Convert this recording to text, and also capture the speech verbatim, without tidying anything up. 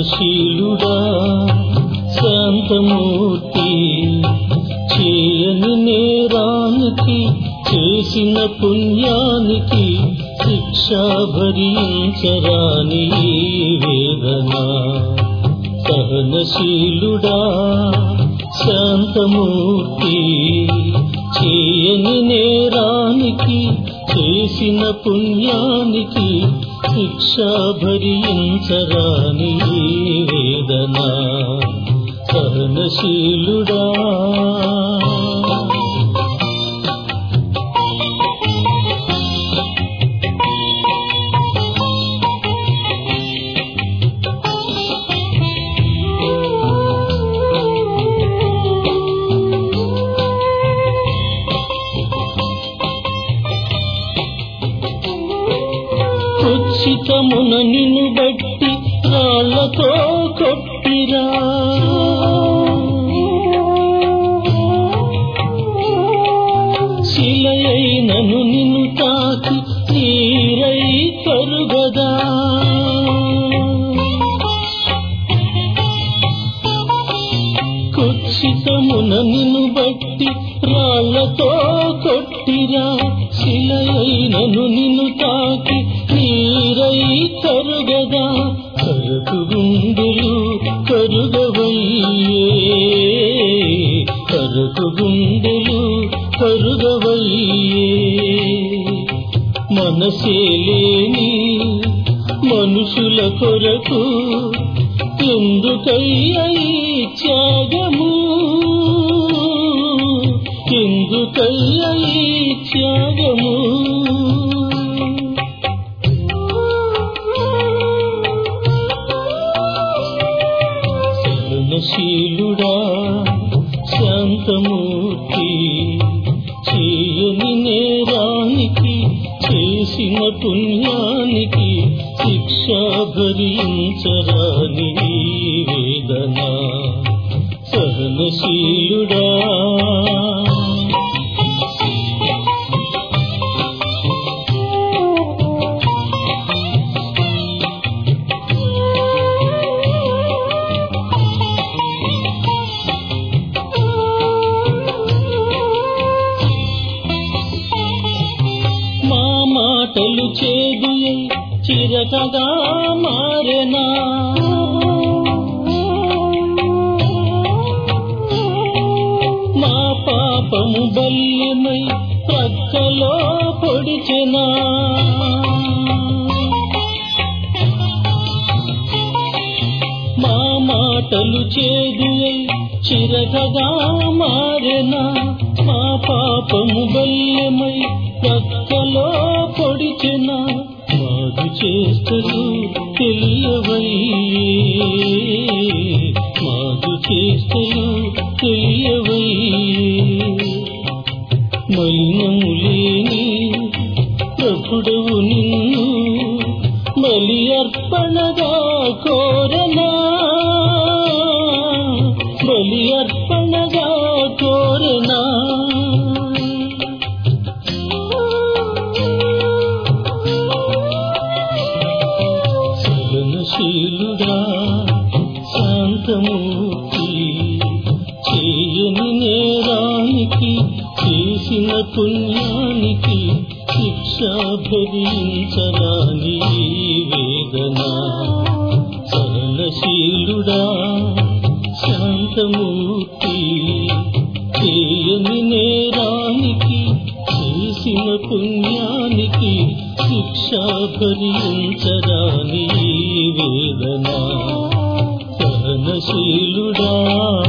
సహనశీలుడా శాంతమూర్తి, చేయని నేరానికి చేసిన పుణ్యానికి శిక్ష భరించరాని వేదన. సహనశీలుడా శాంతమూర్తి, చేయని నేరానికి చేసిన పుణ్యానికి శిక్ష భరించరాని వేదన. సహనశీలుడా కుత్సితమున నిన్ను బట్టి రాళ్లతో కొట్టిరా, శిలయైనను నిన్ను తాకి నీరై కరుగదా. కుత్సితమున నిన్ను బట్టి రాళ్లతో కొట్టిరా, శిలయైనను నిన్ను తాకి నీరై కరుగదా. కరకు గుండెలు కరుగవయ్యే, కరకు గుండెలు కరుగవయ్యే. మనసే లేని మనుషుల కొరకు ఎందుకయ్యా ఈ త్యాగము, ఎందుకయ్యా ఈ త్యాగము. సహనశీలుడా శాంతమూర్తి, చేయని నేరానికి చేసిన పుణ్యానికి శిక్ష భరించరాని వేదన. సహనశీలుడా మాటలు చేదు చిరకగా మారెనా, మా పాపము బల్యమై ప్రక్కలో పొడిచెనా. మా మాటలు చేదు చిరకగా మారెనా, మా పాపము బల్యమై ప్రక్కలో పొడిచెన. మాదు చేస్తలు తెలియవయ్యే, మాదు చేస్తలు తెలియవయ్యే. మలినము లేని ప్రభుడవు నిన్ను బలి అర్పణగా కోరనా, బలి అర్పణగా కోరనా. సహనశీలుడా శాంతమూర్తి, చేయని నేరానికి చేసిన పుణ్యానికి శిక్ష భరించరాని వేదన. సహనశీలుడా శాంతమూర్తి, చేయని నేరానికి చేసిన పుణ్యానికి శిక్ష భరించరాని వేదన. సహనశీలుడా